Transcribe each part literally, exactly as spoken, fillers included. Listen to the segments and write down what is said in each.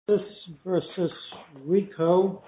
This versus Rico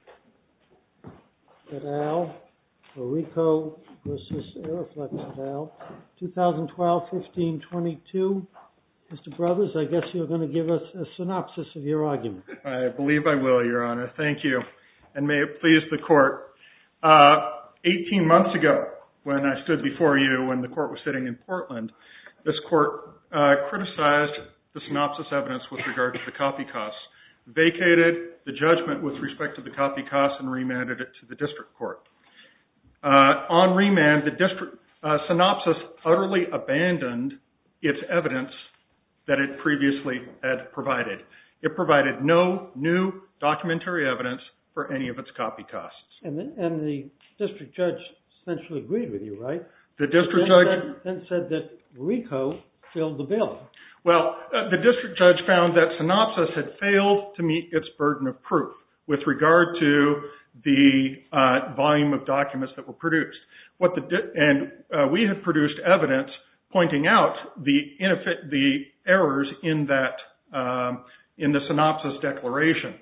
et al. Or Rico versus Aeroflex et al. twenty twelve fifteen twenty-two. Mister Brothers, I guess you're going to give us a synopsis of your argument. I believe I will, Your Honor. Thank you. And may it please the Court. Uh, eighteen months ago, when I stood before you when the Court was sitting in Portland, this Court uh, criticized the synopsis evidence with regard to the copy costs, vacated the judgment with respect to the copy costs, and remanded it to the District Court. Uh, on remand, the district uh, synopsis utterly abandoned its evidence that it previously had provided. It provided no new documentary evidence for any of its copy costs. And the, and the district judge essentially agreed with you, right? The district then judge said, then said that Rico filled the bill. Well, uh, the district judge found that synopsis had failed to meet its burden of proof with regard to the uh, volume of documents that were produced. What the di- and uh, we had produced evidence pointing out the ineffi- the errors in that um, in the synopsis declarations.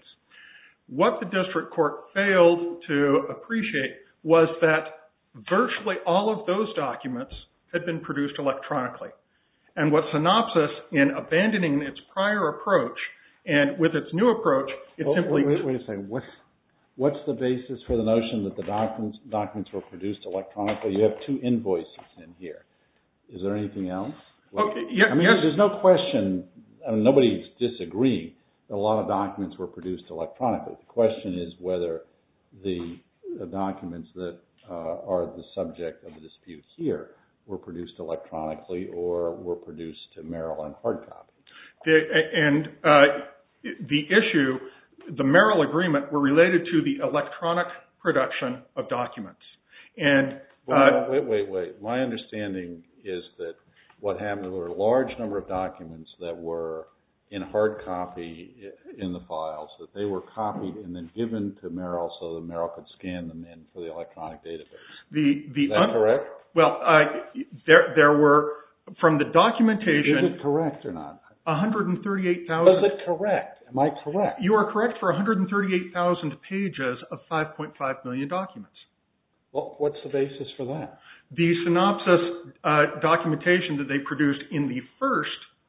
What the district court failed to appreciate was that virtually all of those documents had been produced electronically. And what synopsis, in abandoning its prior approach and with its new approach, it oh, simply... Wait, wait a second. What's, what's the basis for the notion that the documents, documents were produced electronically? You have two invoices in here. Is there anything else? Okay, yeah, I mean, yes. there's no question. I mean, nobody's disagreeing that a lot of documents were produced electronically. The question is whether the, the documents that uh, are the subject of the dispute here were produced electronically or were produced to Merrill and hard copy. The, and uh, the issue, the Merrill agreement, were related to the electronic production of documents. And well, uh, wait, wait, wait. My understanding is that what happened, there were a large number of documents that were in hard copy in the files, that they were copied and then given to Merrill so that Merrill could scan them in for the electronic database. The, the is that un- correct? Well, uh, there there were, from the documentation... Is it correct or not? one hundred thirty-eight thousand... Was it correct? Am I correct? You are correct for one hundred thirty-eight thousand pages of five point five million documents. Well, what's the basis for that? The synopsis uh, documentation that they produced in the first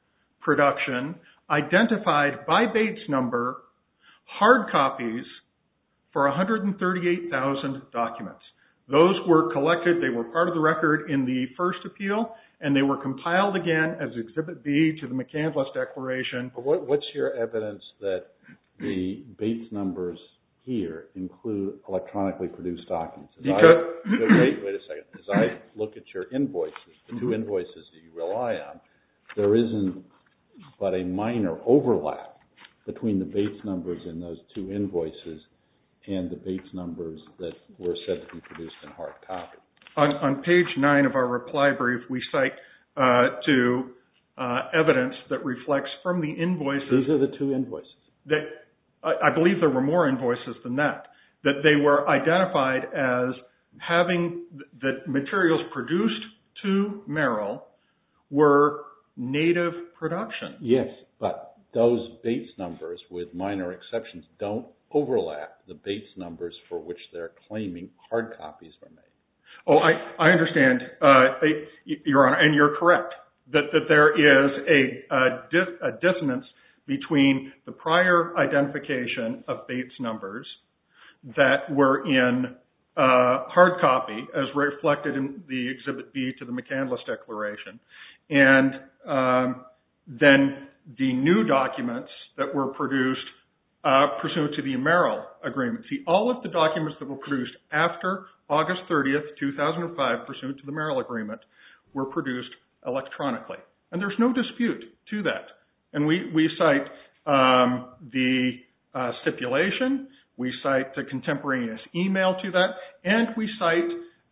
production identified by Bates number hard copies for one hundred thirty-eight thousand documents. Those were collected, they were part of the record in the first appeal, and they were compiled again as Exhibit B to the McCandless Declaration. What, what's your evidence that the Bates numbers here include electronically produced documents? As because, I, wait, wait a second. As I look at your invoices, the two invoices that you rely on, there isn't but a minor overlap between the Bates numbers in those two invoices and the Bates numbers that were said to be produced in hard copy. On, on page nine of our reply brief, we cite uh, to uh, evidence that reflects from the invoices... These are the two invoices. That I, I believe there were more invoices than that, that they were identified as having the materials produced to Merrill were native production. Yes, but those Bates numbers, with minor exceptions, don't overlap the Bates numbers for which they're claiming hard copies were made. Oh, I, I understand, uh, Your Honor, and you're correct, that, that there is a, a, dis, a dissonance between the prior identification of Bates numbers that were in uh, hard copy, as reflected in the Exhibit B to the McCandless Declaration, and um, then the new documents that were produced uh, pursuant to the Merrill Agreement. See, all of the documents that were produced after August thirtieth, two thousand five, pursuant to the Merrill Agreement, were produced electronically. And there's no dispute to that. And we, we cite um, the uh, stipulation, we cite the contemporaneous email to that, and we cite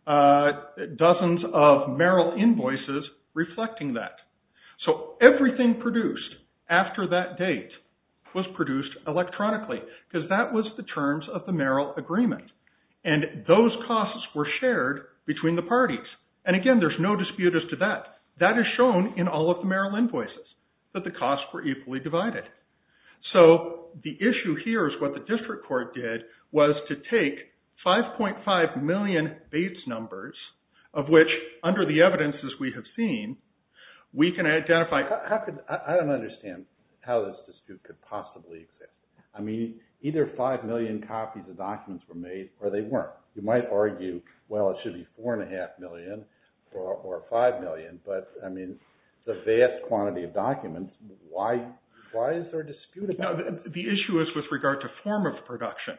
uh, dozens of Merrill invoices reflecting that. So everything produced after that date was produced electronically, because that was the terms of the Merrill Agreement. And those costs were shared between the parties. And again, there's no dispute as to that. That is shown in all of the Merrill invoices, that the costs were equally divided. So the issue here is what the district court did was to take five point five million Bates numbers, of which, under the evidence as we have seen, we can identify... How, how could, I, I don't understand how this dispute could possibly exist. I mean, either five million copies of documents were made or they weren't. You might argue, well, it should be four and a half million or, or five million, but I mean, the vast quantity of documents, why why is there a dispute about no, it? The, the issue is with regard to form of production.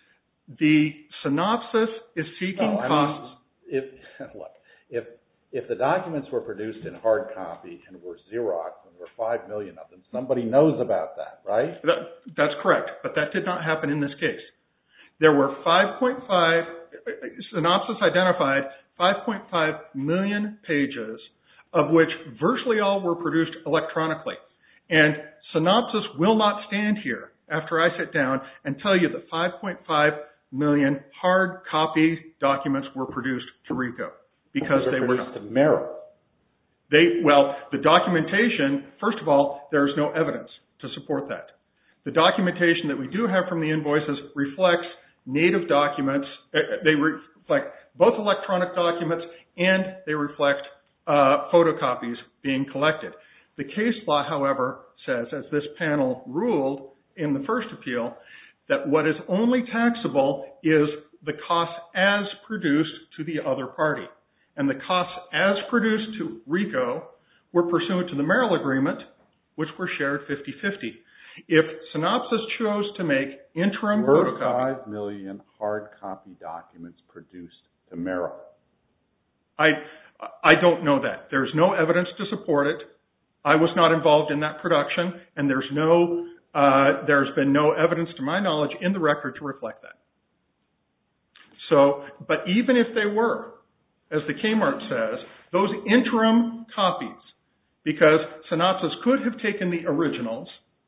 The synopsis is seeking no, I costs... mean, if, look, if, if the documents were produced in hard copy and were Xerox and there were five million of them, somebody knows about that, right? That, that's correct, but that did not happen in this case. There were five point five, synopsis identified five point five million pages, of which virtually all were produced electronically. And synopsis will not stand here after I sit down and tell you that five point five million hard copy documents were produced to RICO, because they were not. To Merrill. They, well, the documentation, first of all, there is no evidence to support that. The documentation that we do have from the invoices reflects native documents. They reflect both electronic documents and they reflect uh, photocopies being collected. The case law, however, says, as this panel ruled in the first appeal, that what is only taxable is the cost as produced to the other party. And the costs as produced to RICO were pursuant to the Merrill Agreement, which were shared fifty-fifty. If synopsis chose to make interim Were photocopies... five million hard copy documents produced to Merrill? I, I don't know that. There's no evidence to support it. I was not involved in that production, and there's no, uh, there's been no evidence to my knowledge in the record to reflect that. So, but even if they were, as the Kmart says, those interim copies, because synopsis could have taken the originals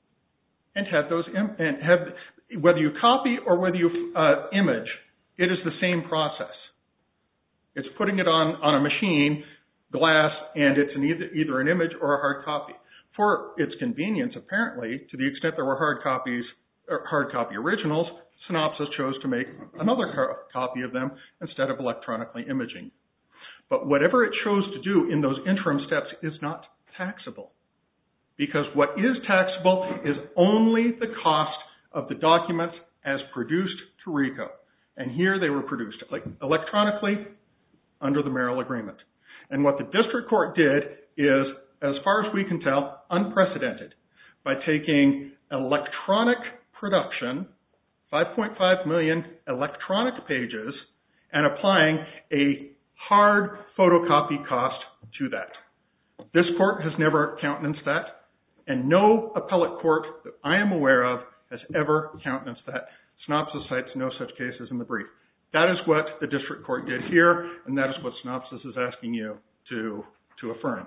and had those, im- and have, whether you copy or whether you uh, image, it is the same process. It's putting it on, on a machine, glass, and it's an either, either an image or a hard copy. For its convenience, apparently, to the extent there were hard copies, or hard copy originals, synopsis chose to make another co- copy of them instead of electronically imaging. But whatever it chose to do in those interim steps is not taxable. Because what is taxable is only the cost of the documents as produced to RICO. And here they were produced electronically under the Merrill Agreement. And what the district court did is, as far as we can tell, unprecedented by taking electronic production, five point five million electronic pages, and applying a hard photocopy cost to that. This court has never countenanced that, and no appellate court that I am aware of has ever countenanced that. Synopsis cites no such cases in the brief. That is what the district court did here, and that is what Synopsis is asking you to, to affirm.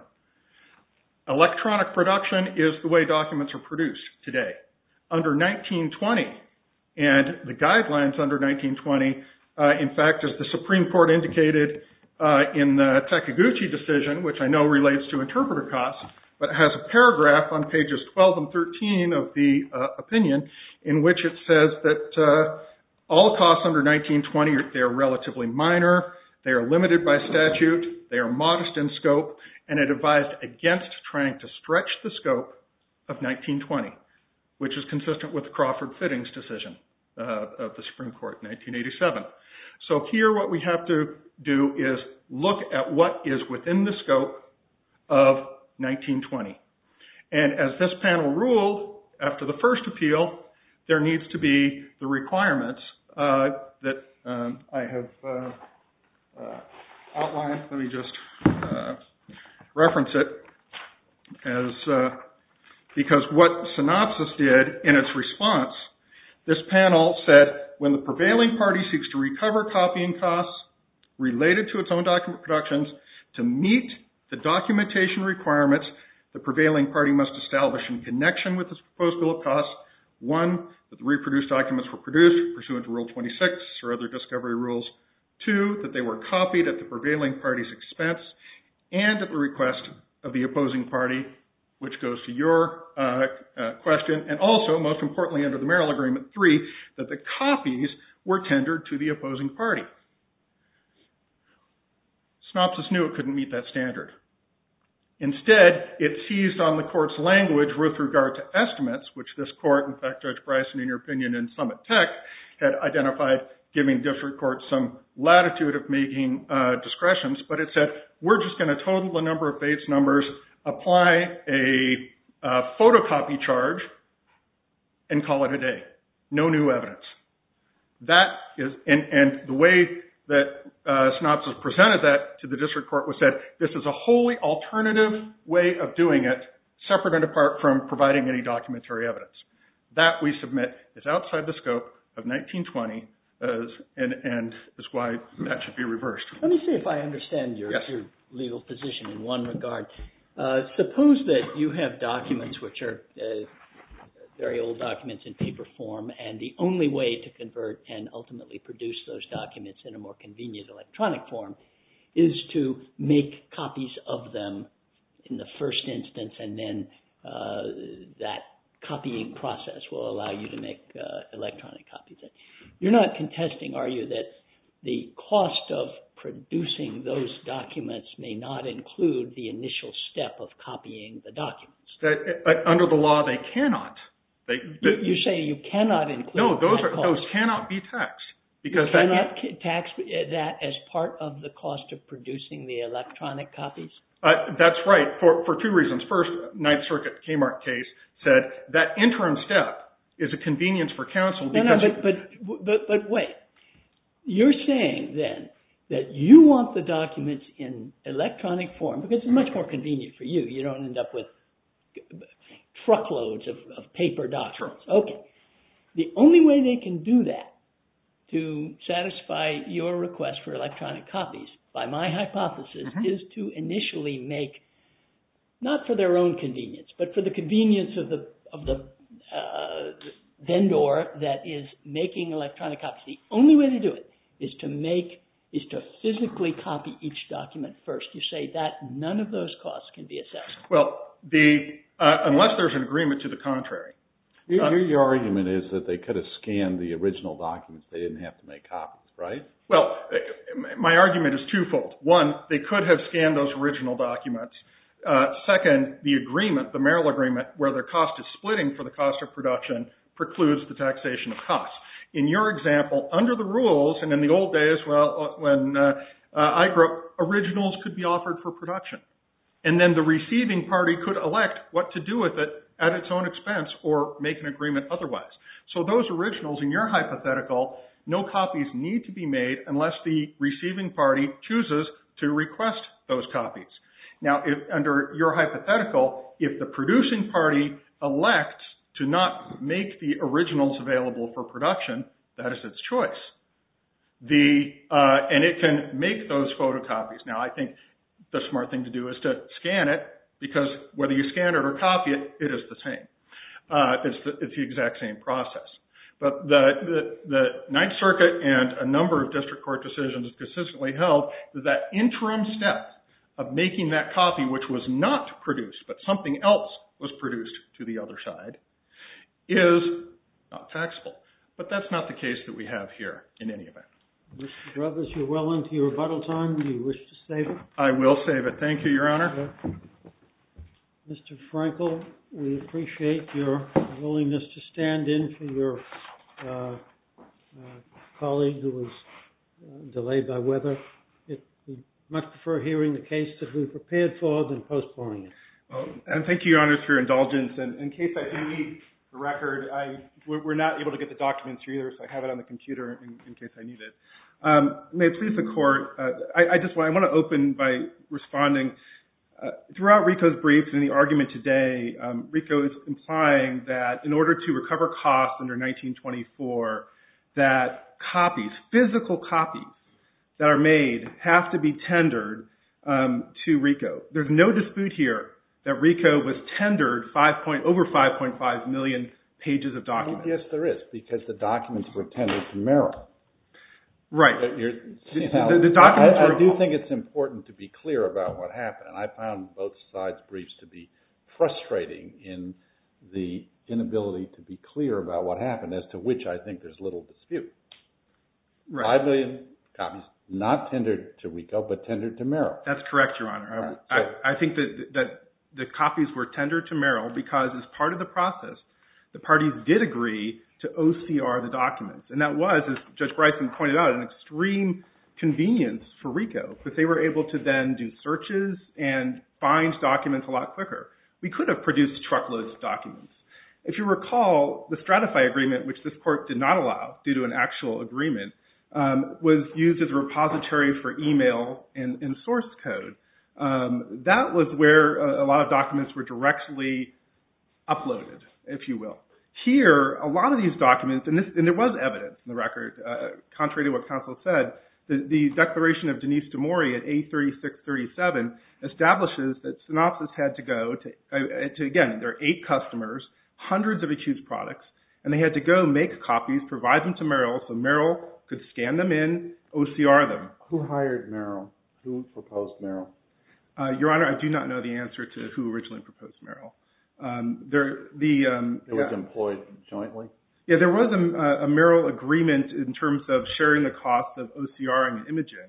Electronic production is the way documents are produced today. Under nineteen twenty, and the guidelines under nineteen twenty, uh, in fact, as the Supreme Court indicated uh, in the Takaguchi decision, which I know relates to interpreter costs, but has a paragraph on pages twelve and thirteen of the uh, opinion in which it says that uh, all costs under nineteen twenty, they are relatively minor, they are limited by statute, they are modest in scope, and it advised against trying to stretch the scope of nineteen twenty, which is consistent with the Crawford Fittings decision uh, of the Supreme Court in nineteen eighty-seven. So here what we have to do is look at what is within the scope of nineteen twenty. And as this panel ruled after the first appeal, there needs to be the requirements uh, that um, I have uh, uh, outlined. Let me just uh, reference it as uh, because what Synopsis did in its response, this panel said, when the prevailing party seeks to recover copying costs related to its own document productions to meet the documentation requirements the prevailing party must establish in connection with this proposed bill of costs, one, that the reproduced documents were produced pursuant to Rule twenty-six or other discovery rules, two, that they were copied at the prevailing party's expense and at the request of the opposing party, which goes to your uh, uh, question, and also, most importantly, under the Merrill Agreement three, that the copies were tendered to the opposing party. Synopsys knew it couldn't meet that standard. Instead, it seized on the court's language with regard to estimates, which this court, in fact, Judge Bryson, in your opinion, in Summit Tech, had identified giving district courts some latitude of making uh, discretions, but it said, we're just going to total the number of Bates numbers, apply a uh, photocopy charge, and call it a day. No new evidence. That is, and, and the way that uh, Synopsys presented that to the district court was said, this is a wholly alternative way of doing it, separate and apart from providing any documentary evidence. That, we submit, is outside the scope of nineteen twenty, as, and, and is why that should be reversed. Let me see if I understand your, yes. your legal position in one regard. Uh, suppose that you have documents which are uh, very old documents in paper form, and the only way to convert and ultimately produce those documents in a more convenient electronic form is to make copies of them in the first instance, and then uh, that copying process will allow you to make uh, electronic copies. You're not contesting, are you, that the cost of producing those documents may not include the initial step of copying the documents? That, uh, under the law, they cannot. They, you, you say you cannot include no, those that are cost. those cannot be taxed because you cannot that tax that as part of the cost of producing the electronic copies. Uh, that's right for for two reasons. First, Ninth Circuit Kmart case said that interim step is a convenience for counsel. No, no, but, but but but wait. You're saying then that you want the documents in electronic form because it's much more convenient for you. You don't end up with truckloads of, of paper documents. Sure. Okay. The only way they can do that to satisfy your request for electronic copies, by my hypothesis, mm-hmm. is to initially make, not for their own convenience, but for the convenience of the of the uh, vendor that is making electronic copies. The only way to do it is to make is to physically copy each document first. You say that none of those costs can be assessed. Well, the uh, unless there's an agreement to the contrary. Your, your, your argument is that they could have scanned the original documents. They didn't have to make copies, right? Well, my argument is twofold. One, they could have scanned those original documents. Uh, second, the agreement, the Merrill Agreement, where the cost is splitting for the cost of production, precludes the taxation of costs. In your example, under the rules, and in the old days, well, when uh, uh, I grew up, originals could be offered for production. And then the receiving party could elect what to do with it at its own expense or make an agreement otherwise. So those originals, in your hypothetical, no copies need to be made unless the receiving party chooses to request those copies. Now, if, under your hypothetical, if the producing party elects to not make the originals available for production, that is its choice. The uh, and it can make those photocopies. Now, I think the smart thing to do is to scan it, because whether you scan it or copy it, it is the same. Uh, it's, the, it's the exact same process. But the, the, the Ninth Circuit and a number of district court decisions consistently held that that interim step of making that copy, which was not produced, but something else was produced to the other side, is not taxable. But that's not the case that we have here in any event. Mister Brothers, you're well into your rebuttal time. Do you wish to save it? I will save it. Thank you, Your Honor. Mister Frankel, we appreciate your willingness to stand in for your uh, uh, colleague who was uh, delayed by weather. It, we much prefer hearing the case that we prepared for than postponing it. Well, and thank you, Your Honor, for your indulgence. And in case I do need the record, I, we're not able to get the documents here either, so I have it on the computer in, in case I need it. Um, may it please the Court, uh, I, I just want, I want to open by responding. Uh, throughout RICO's briefs and the argument today, um, RICO is implying that in order to recover costs under nineteen twenty-four, that copies, physical copies that are made have to be tendered um, to RICO. There's no dispute here that RICO was tendered five point, over five point five million pages of documents. Yes, there is, because the documents were tendered to Merrill. Right. You're, you know, the, the documents I, I were, do think it's important to be clear about what happened, and I found both sides' briefs to be frustrating in the inability to be clear about what happened, as to which I think there's little dispute. Right. Five million copies, not tendered to RICO, but tendered to Merrill. That's correct, Your Honor. Right. I, So, I think that that the copies were tendered to Merrill because, as part of the process, the parties did agree to O C R the documents. And that was, as Judge Bryson pointed out, an extreme convenience for RICO, because they were able to then do searches and find documents a lot quicker. We could have produced truckloads of documents. If you recall, the Stratify agreement, which this court did not allow due to an actual agreement, um, was used as a repository for email and, and source code. Um, that was where a, a lot of documents were directly uploaded, if you will. Here, a lot of these documents, and, this, and there was evidence in the record, uh, contrary to what counsel said, the, the declaration of Denise DeMori at A thirty-six thirty-seven establishes that Synopsys had to go to, uh, to, again, there are eight customers, hundreds of accused products, and they had to go make copies, provide them to Merrill, so Merrill could scan them in, O C R them. who hired Merrill? Who proposed Merrill? Uh, Your Honor, I do not know the answer to who originally proposed Merrill. Um, there, the um, It was yeah. employed jointly? Yeah, there was a, a Merrill agreement in terms of sharing the cost of OCRing and imaging.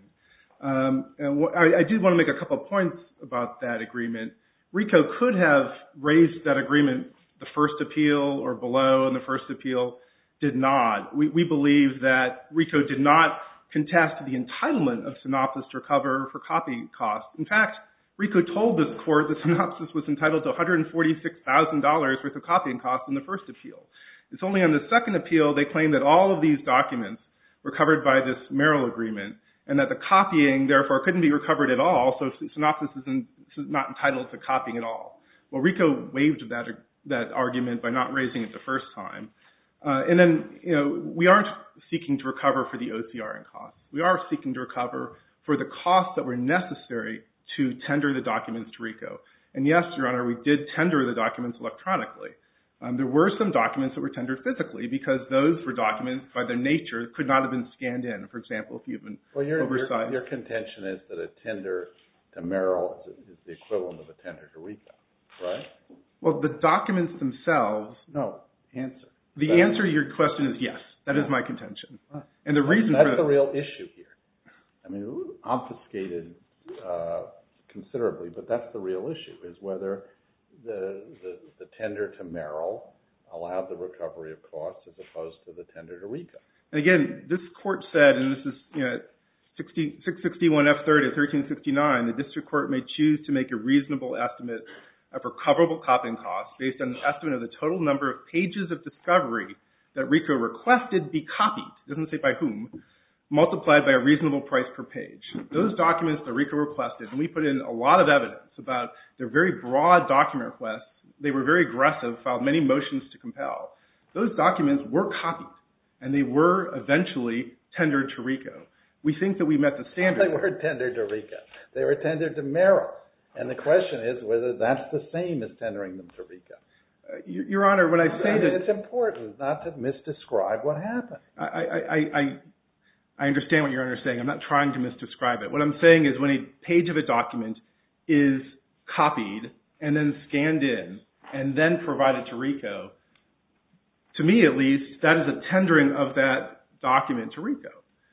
Um, and what, I, I did want to make a couple of points about that agreement. RICO could have raised that agreement the first appeal or below, and the first appeal did not. We, we believe that RICO did not contest the entitlement of Synopsys to recover for copy costs. In fact, RICO told this court that Synopsys was entitled to one hundred forty-six thousand dollars worth of copying costs in the first appeal. It's only on the second appeal they claim that all of these documents were covered by this Merrill agreement, and that the copying, therefore, couldn't be recovered at all, so Synopsys isn't, is not entitled to copying at all. Well, RICO waived that, that argument by not raising it the first time. Uh, and then, you know, we aren't seeking to recover for the OCRing costs. We are seeking to recover for the costs that were necessary to tender the documents to RICO. And yes, Your Honor, we did tender the documents electronically. Um, there were some documents that were tendered physically because those were documents by their nature could not have been scanned in. For example, if you've been well, your, oversized. Your, your contention is that a tender to Merrill is, is the equivalent of a tender to RICO, right? Well, the documents themselves. No, answer. The that answer to your question is yes. That yeah. is my contention. Right. And the that's, reason that's for the real issue here. I mean, obfuscated uh, considerably, but that's the real issue, is whether the, the, the tender to Merrill allowed the recovery of costs as opposed to the tender to RICO. And again, this court said, and this is, you know, six sixty-one F third at thirteen sixty-nine, the district court may choose to make a reasonable estimate of recoverable copying costs based on an estimate of the total number of pages of discovery that RICO requested be copied, it doesn't say by whom, multiplied by a reasonable price per page. Those documents that RICO requested, and we put in a lot of evidence about their very broad document requests, they were very aggressive, filed many motions to compel. Those documents were copied, and they were eventually tendered to RICO. We think that we met the standard. They weren't tendered to RICO. They were tendered to Merrill. And the question is whether that's the same as tendering them to RICO. Uh, Your, Your Honor, when I say I mean, that... it's important not to misdescribe what happened. I, I, I, I, I understand what Your Honor is saying. I'm not trying to misdescribe it. What I'm saying is when a page of a document is copied and then scanned in and then provided to RICO, to me at least, that is a tendering of that document to RICO.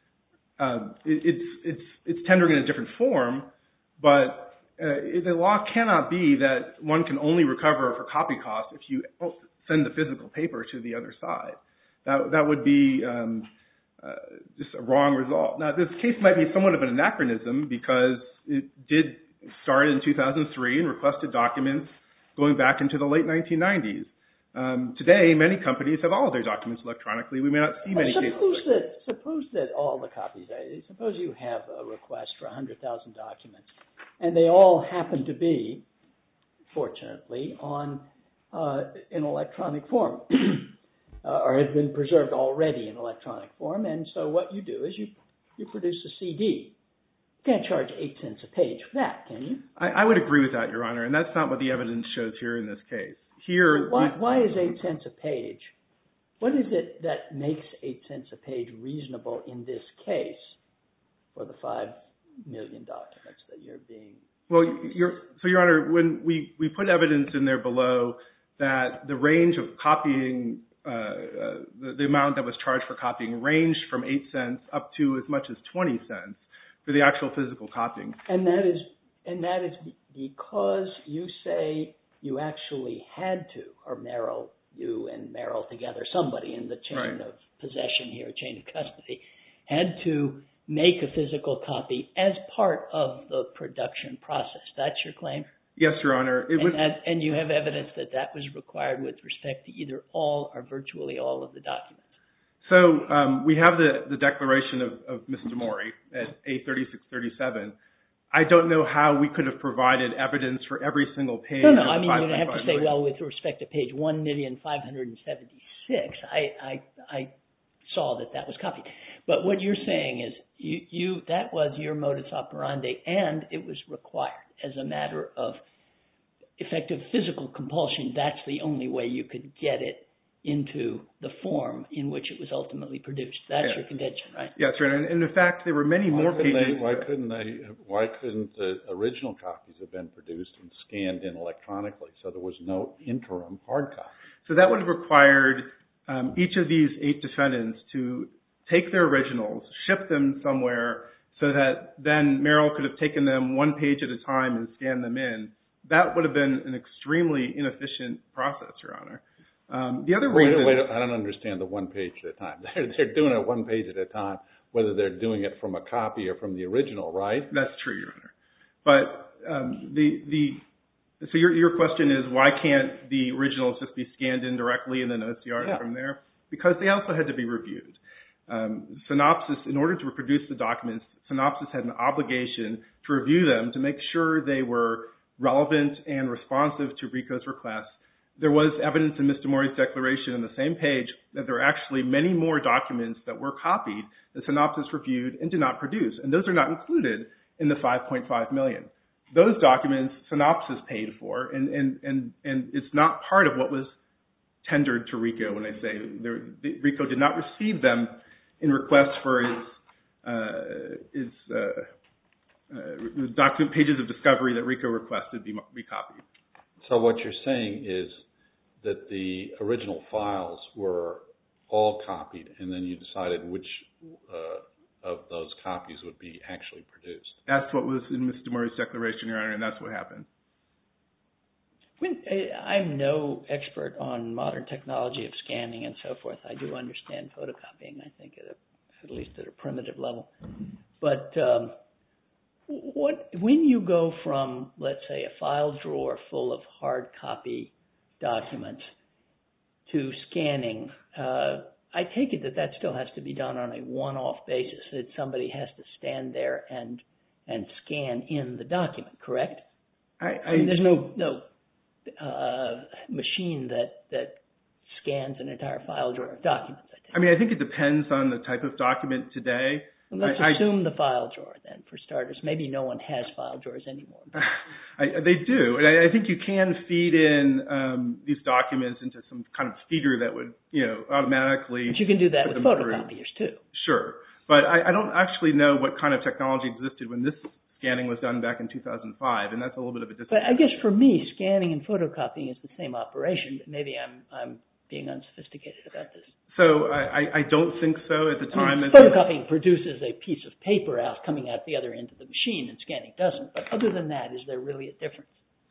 Um, it, it's, it's, it's tendering in a different form, but uh, the law cannot be that one can only recover for copy costs if you send the physical paper to the other side. That, that would be um, uh, just a wrong result. Now, this case might be somewhat of an anachronism because it did start in two thousand three and requested documents going back into the late nineteen nineties. Um, today, many companies have all of their documents electronically. We may not see many well, suppose cases. That, suppose that all the copies, suppose you have a request for one hundred thousand documents, and they all happen to be, fortunately, on uh, in electronic form, uh, or have been preserved already in electronic form. And so what you do is you, you produce a C D. You can't charge eight cents a page for that, can you? I, I would agree with that, Your Honor, and that's not what the evidence shows here in this case. Here, why, you, why is eight cents a page? What is it that makes eight cents a page reasonable in this case for the five million documents that you're being Well, your, so Your Honor, when we, we put evidence in there below that the range of copying, uh, uh, the, the amount that was charged for copying ranged from eight cents up to as much as twenty cents for the actual physical copying. And that is, and that is because you say you actually had to, or Merrill, you and Merrill together, somebody in the chain right. of possession here, chain of custody, had to make a physical copy as part of the production process. That's your claim? Yes, Your Honor. It and, was, that, and you have evidence that that was required with respect to either all or virtually all of the documents. So um, we have the, the declaration of, of Mister Mori at A thirty-six thirty-seven. I don't know how we could have provided evidence for every single page. No, no, of I mean, you don't have to say, million. well, with respect to page one million five hundred seventy-six, I, I, I saw that that was copied. But what you're saying is you, you that was your modus operandi, and it was required as a matter of effective physical compulsion. That's the only way you could get it into the form in which it was ultimately produced. That's yeah. your contention, right? Yes, right. And, and in fact, there were many why more couldn't pages. They, why couldn't they? Why couldn't the original copies have been produced and scanned in electronically, so there was no interim hard copy? So that would have required um, each of these eight defendants to take their originals, ship them somewhere, so that then Merrill could have taken them one page at a time and scanned them in. That would have been an extremely inefficient process, Your Honor. Um, the other wait, reason... Wait, I don't understand the one page at a time. They're, they're doing it one page at a time, whether they're doing it from a copy or from the original, right? That's true, Your Honor. But um, the the so your your question is, why can't the originals just be scanned in directly and then O C R yeah. from there? Because they also had to be reviewed. Um, Synopsys, in order to reproduce the documents, Synopsys had an obligation to review them to make sure they were relevant and responsive to RICO's requests. There was evidence in Mister Mori's declaration on the same page that there are actually many more documents that were copied that Synopsys reviewed and did not produce, and those are not included in the five point five million. Those documents Synopsys paid for, and, and, and, and it's not part of what was tendered to RICO when I say the, RICO did not receive them in request for its, uh, its uh, uh, document pages of discovery that RICO requested be, be copied. So what you're saying is that the original files were all copied, and then you decided which uh, of those copies would be actually produced. That's what was in Mister Mori's declaration, Your Honor, and that's what happened. When, I'm no expert on modern technology of scanning and so forth. I do understand photocopying, I think, at, a, at least at a primitive level. But um, what when you go from, let's say, a file drawer full of hard copy documents to scanning, uh, I take it that that still has to be done on a one-off basis, that somebody has to stand there and and scan in the document, correct? I, I, I mean, there's no no uh, machine that that scans an entire file drawer of documents. I, think. I mean, I think it depends on the type of document today. Well, let's I, assume I, the file drawer then, for starters. Maybe no one has file drawers anymore. I, they do, and I, I think you can feed in um, these documents into some kind of feeder that would, you know, automatically. But you can do that with photocopiers too. Sure, but I, I don't actually know what kind of technology existed when this scanning was done back in two thousand five, and that's a little bit of a distance. But I guess for me, scanning and photocopying is the same operation, but maybe I'm I'm being unsophisticated about this. So I, I don't think so at the time. I mean, photocopying produces a piece of paper out coming out the other end of the machine, and scanning doesn't. But other than that, is there really a difference?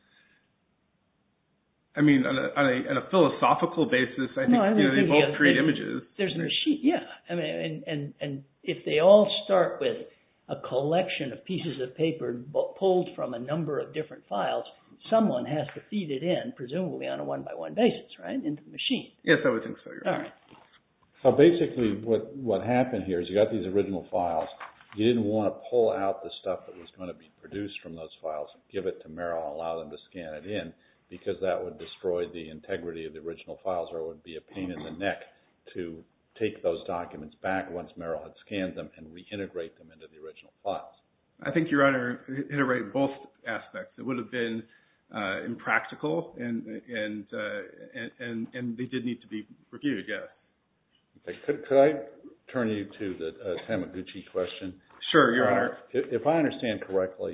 I mean, on a, on a, on a philosophical basis, I think, no, I you know, they both of, create there's, images. There's a machine, yeah. I mean, and, and, and if they all start with a collection of pieces of paper pulled from a number of different files, someone has to feed it in, presumably on a one-by-one basis, right, into the machine. Yes, I would think so. All right. So basically what, what happened here is you got these original files. You didn't want to pull out the stuff that was going to be produced from those files, give it to Merrill and allow them to scan it in, because that would destroy the integrity of the original files, or it would be a pain in the neck to take those documents back once Merrill had scanned them and reintegrate them into the original files. I think Your Honor hit it right in both aspects. It would have been uh, impractical, and and, uh, and and and they did need to be reviewed. Yes. Okay. Could, could I turn you to the uh, Tamaguchi question? Sure, Your uh, Honor. If, if I understand correctly,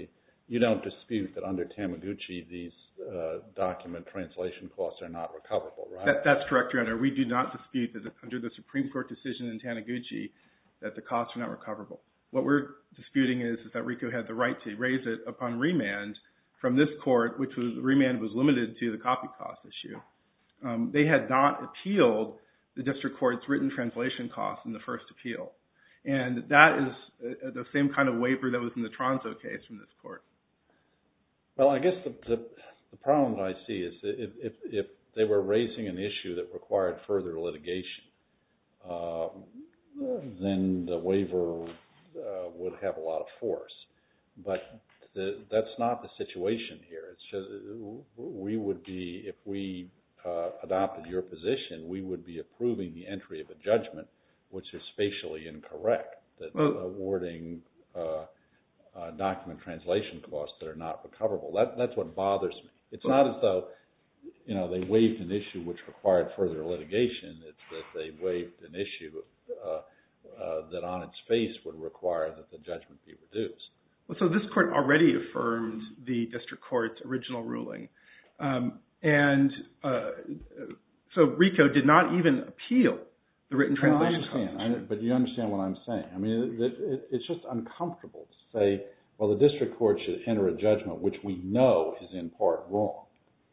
you don't dispute that under Taniguchi these uh, document translation costs are not recoverable, right? That, that's correct, Your Honor. We do not dispute that under the Supreme Court decision in Taniguchi that the costs are not recoverable. What we're disputing is, is that RICO had the right to raise it upon remand from this court, which was remand was limited to the copy cost issue. Um, they had not appealed the district court's written translation costs in the first appeal. And that is uh, the same kind of waiver that was in the Tronso case from this court. Well, I guess the, the, the problem that I see is that if, if, if they were raising an issue that required further litigation, uh, then the waiver uh, would have a lot of force. But the, that's not the situation here. It's just we would be, if we uh, adopted your position, we would be approving the entry of a judgment which is spatially incorrect, that well, awarding uh, uh, document translation costs that are not recoverable. That, that's what bothers me. It's well, not as though, you know, they waived an issue which required further litigation. It's that they waived an issue uh, uh, that on its face would require that the judgment be reduced. Well, so this court already affirmed the district court's original ruling. Um, and uh, so RICO did not even appeal the written translation. No, I understand, I, but you understand what I'm saying. I mean, it, it, it's just uncomfortable to say, well, the district court should enter a judgment which we know is in part wrong.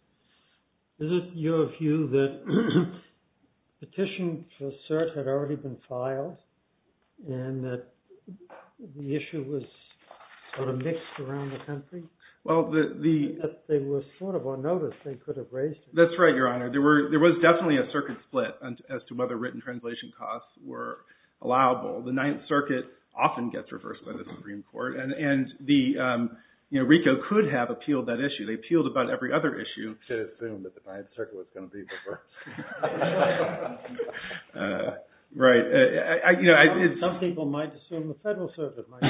Is it your view that petition for cert had already been filed and that the issue was sort of mixed around the country? Well, the, the that they were sort of on notice, they could have raised it. That's right, Your Honor. There were there was definitely a circuit split as to whether written translation costs were allowable. The Ninth Circuit often gets reversed by the Supreme Court, and and the um, you know RICO could have appealed that issue. They appealed about every other issue. You should assume that the Ninth Circuit was going to be reversed. uh, right. Uh, I, you know, some, some people might assume the Federal Circuit might.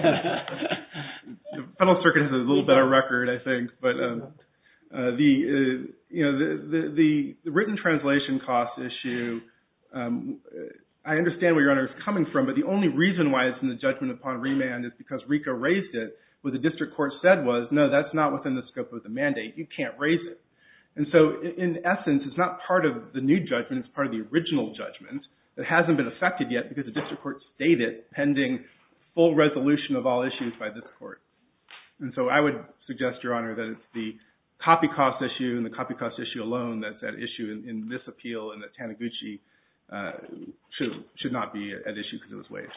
The Federal Circuit has a little better record, I think, but um, uh, the uh, you know the, the the the written translation cost issue. Um, I understand where Your Honor is coming from, but the only reason why it's in the judgment upon remand is because RICO raised it. What the district court said was, no, that's not within the scope of the mandate. You can't raise it. And so, in, in essence, it's not part of the new judgment. It's part of the original judgment that hasn't been affected yet because the district court stayed it pending full resolution of all issues by this court. And so I would suggest, Your Honor, that it's the copy cost issue and the copy cost issue alone that's at issue in, in this appeal, and that Taniguchi uh, should should not be at issue because it was waived.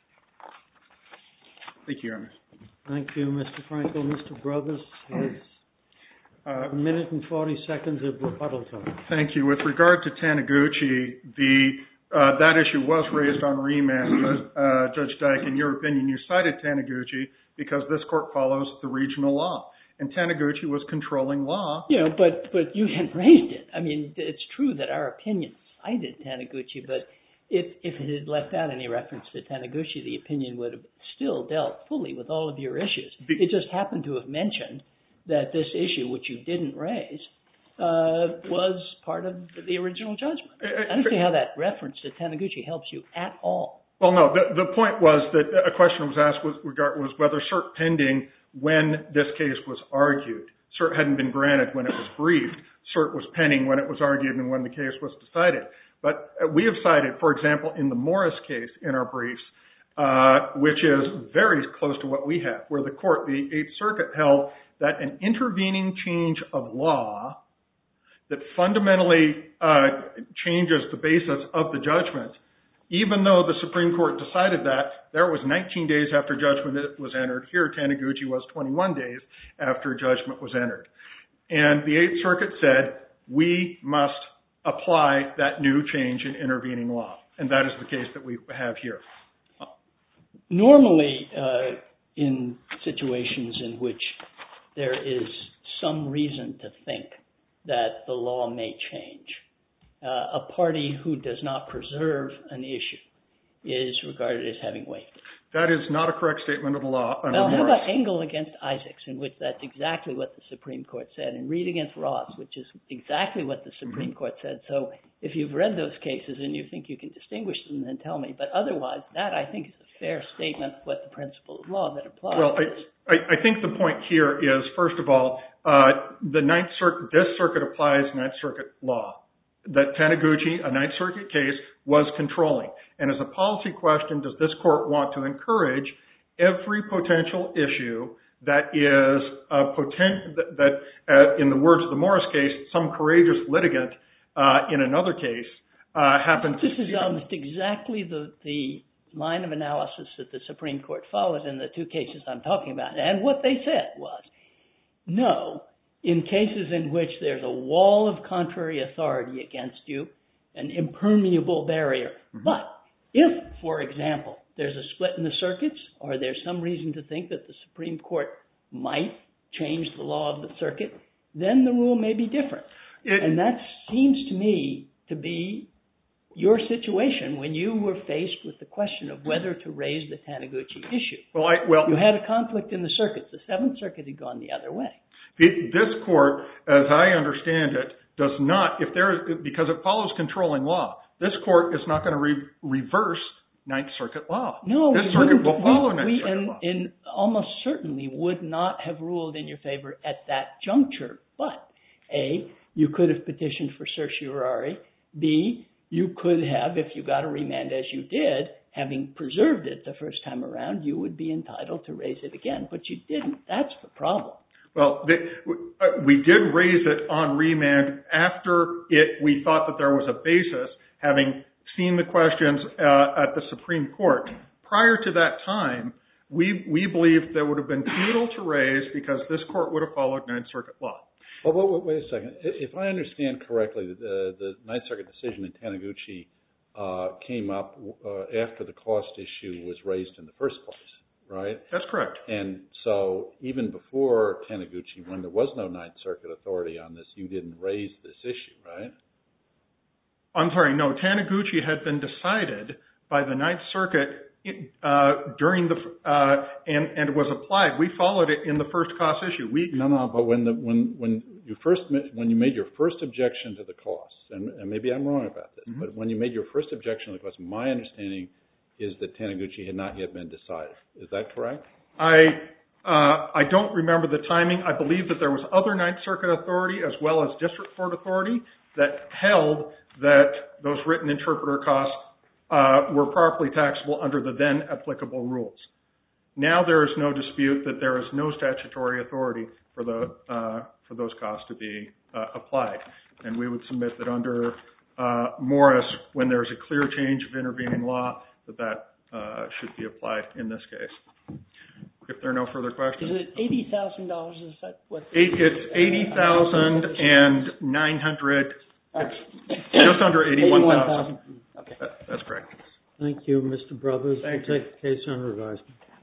Thank you, Your Honor. Thank you, Mister Frankel. Mister Brothers has uh, a minute and forty seconds of rebuttal time. Thank you. With regard to Taniguchi, the uh, that issue was raised on remand. Uh, Judge Dyke, in your opinion, you cited Taniguchi because this court follows the regional law. And Taniguchi was controlling law. You know, but, but you had raised it. I mean, it's true that our opinion cited Taniguchi, but if, if it had left out any reference to Taniguchi, the opinion would have still dealt fully with all of your issues. It just happened to have mentioned that this issue, which you didn't raise, uh, was part of the original judgment. I don't see how that reference to Taniguchi helps you at all. Well, no, the, the point was that a question was asked was, was whether cert pending when this case was argued. Cert hadn't been granted when it was briefed. Cert was pending when it was argued and when the case was decided. But we have cited, for example, in the Morris case in our briefs, uh, which is very close to what we have, where the court, the Eighth Circuit, held that an intervening change of law that fundamentally uh, changes the basis of the judgment, even though the Supreme Court decided that, there was nineteen days after judgment was entered. Here, Taniguchi was twenty-one days after judgment was entered. And the Eighth Circuit said, we must apply that new change in intervening law. And that is the case that we have here. Normally, uh, in situations in which there is some reason to think that the law may change, uh, a party who does not preserve an issue is regarded as having waived it. That is not a correct statement of the law. Well, how about Engel against Isaacs, in which that's exactly what the Supreme Court said, and Reed against Ross, which is exactly what the Supreme mm-hmm. Court said. So if you've read those cases and you think you can distinguish them, then tell me. But otherwise, that, I think, is a fair statement of what the principle of law that applies. Well, I, I, I think the point here is, first of all, uh, the Ninth Circuit, this circuit applies Ninth Circuit law. That Taniguchi, a Ninth Circuit case, was controlling. And as a policy question, does this court want to encourage every potential issue that is a potent, that, that uh, in the words of the Morris case, some courageous litigant uh, in another case uh, happened to... This is almost exactly the, the line of analysis that the Supreme Court followed in the two cases I'm talking about. And what they said was, no, in cases in which there's a wall of contrary authority against you, an impermeable barrier. Mm-hmm. But if, for example, there's a split in the circuits, or there's some reason to think that the Supreme Court might change the law of the circuit, then the rule may be different. It, and that seems to me to be your situation when you were faced with the question of whether to raise the Taniguchi issue. Well, I, well, you had a conflict in the circuits. The Seventh Circuit had gone the other way. It, this court, as I understand it, does not, if there is, because it follows controlling law, this court is not going to re, reverse Ninth Circuit law. No, this circuit will follow we, Ninth we, Circuit and, law. and almost certainly would not have ruled in your favor at that juncture. But A, you could have petitioned for certiorari. B, you could have, if you got a remand as you did, having preserved it the first time around, you would be entitled to raise it again. But you didn't. That's the problem. Well, they, we did raise it on remand after it. We thought that there was a basis, having seen the questions uh, at the Supreme Court. Prior to that time, we we believed that would have been futile to raise because this court would have followed Ninth Circuit law. Well, wait, wait a second. If I understand correctly, the, the Ninth Circuit decision in Taniguchi uh, came up uh, after the cost issue was raised in the first place. Right? That's correct. And so even before Taniguchi, when there was no Ninth Circuit authority on this, you didn't raise this issue, right? I'm sorry, no. Taniguchi had been decided by the Ninth Circuit uh, during the uh, and and was applied. We followed it in the first cost issue. We no, no. But when the when when you first when you made your first objection to the costs, and, and maybe I'm wrong about this, mm-hmm. but when you made your first objection to the costs, my understanding is that Taniguchi had not yet been decided. Is that correct? I uh, I don't remember the timing. I believe that there was other Ninth Circuit authority as well as district court authority that held that those written interpreter costs uh, were properly taxable under the then applicable rules. Now there is no dispute that there is no statutory authority for the uh, for those costs to be uh, applied, and we would submit that under uh, Morris, when there is a clear change of intervening law, that that uh, should be applied in this case. If there are no further questions. Is it eighty thousand dollars? Is that what? Eight, it's eighty thousand and nine hundred. It's just under eighty-one thousand. Okay. That, that's correct. Thank you, Mister Brothers. Thank we'll you. take the case under advisement.